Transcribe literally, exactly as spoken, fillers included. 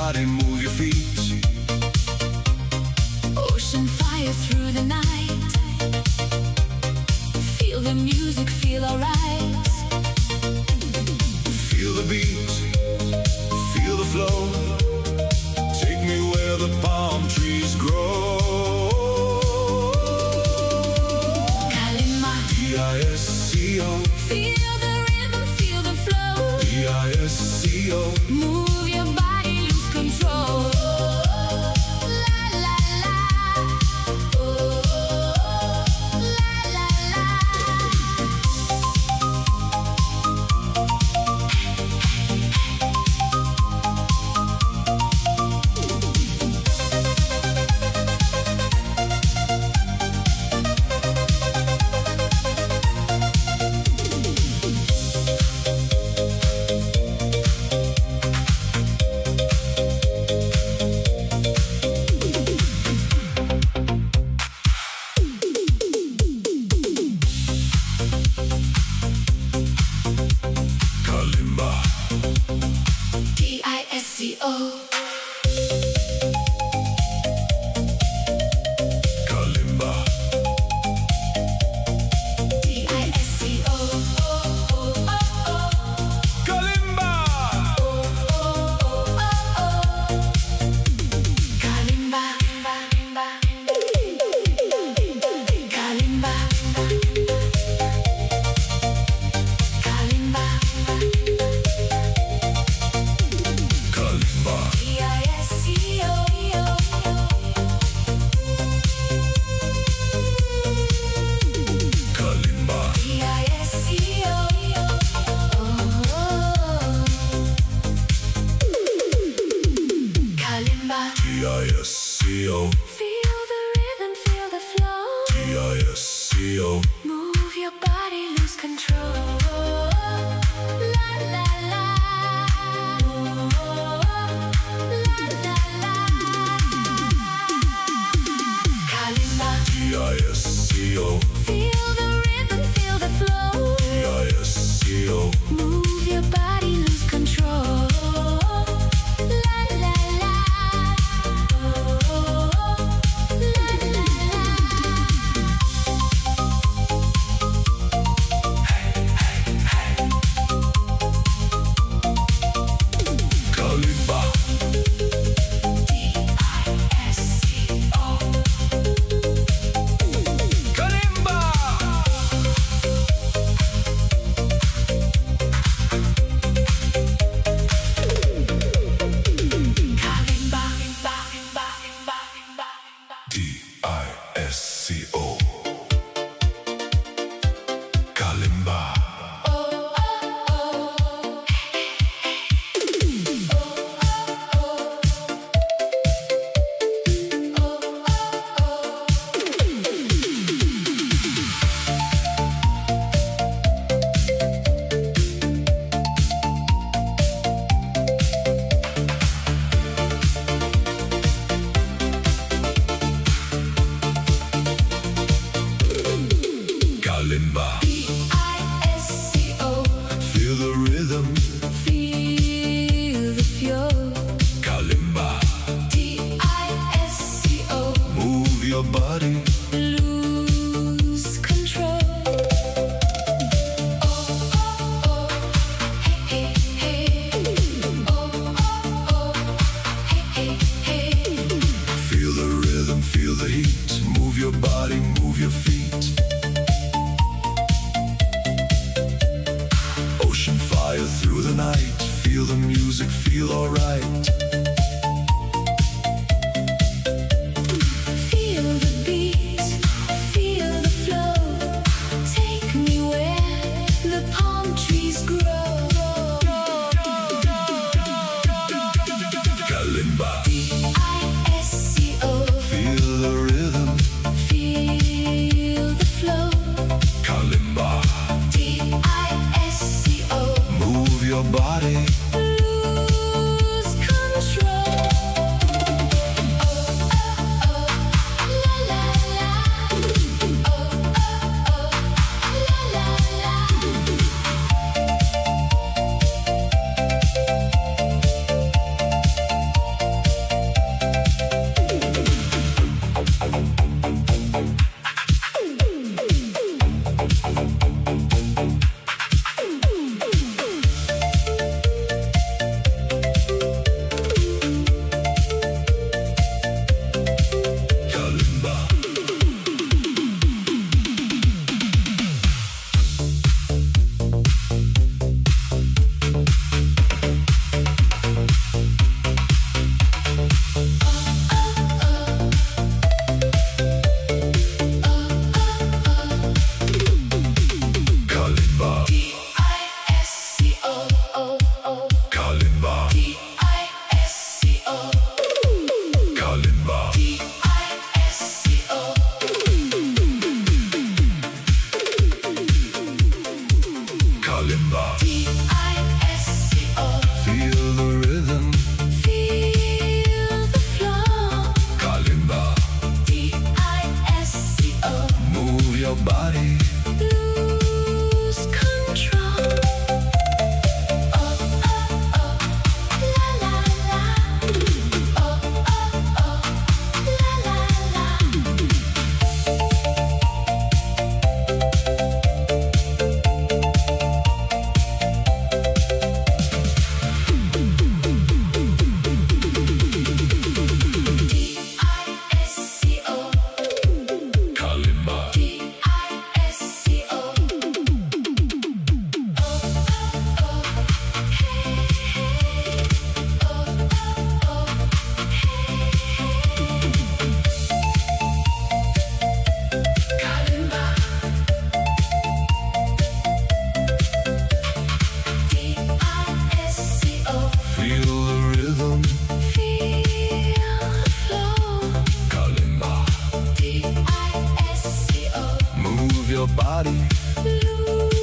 body, move your feet. Ocean fire through the night. Feel the music, feel alright. Feel the beat, feel the flow. Take me where the palm trees grow. Kalima, D I S C O. feel the rhythm, feel the flow. D I S C O. Move your body, lose control. La la la. Oh, la la la. Kalimba. D I S C O. Kalimba. D I S C O. Oh, oh, oh, oh. Kalimba. Oh, oh, oh, oh, oh. Kalimba. Kalimba. Kalimba. Kalimba. D I S C O. Kalimba. D I S C O. Oh. Kalimba. D I S C O. Feel the rhythm, feel the flow. D I S C O. Move your body, lose control. La la la. Oh, la la la. Kalimba. D I S C O. Feel the rhythm, feel the flow. D I S C O. Move your body, lose control. La la la. Oh, la la la. Kalimba. D I S C O. Kalimba. Kalimba. D I S C O. Kalimba. Kalimba. D I S C O. Feel the rhythm. Feel the flow. Kalimba. D I S C O. Move your body. Lose control. Oh, oh, oh. Hey, hey, hey. Oh, oh, oh. Hey, hey, hey. Feel the rhythm, feel the heat. Move your body, move your feet. Ocean fire through the night. Feel the music, feel alright. Feel the beat, feel the flow. Take me where the palm trees grow. Kalimba. D I S C O. Feel the rhythm. Feel the flow. Kalimba. D I S C O. Move your body. Lose control. Oh, oh, oh. La, la, la. Oh, oh, oh. La, la, la. your body. Lose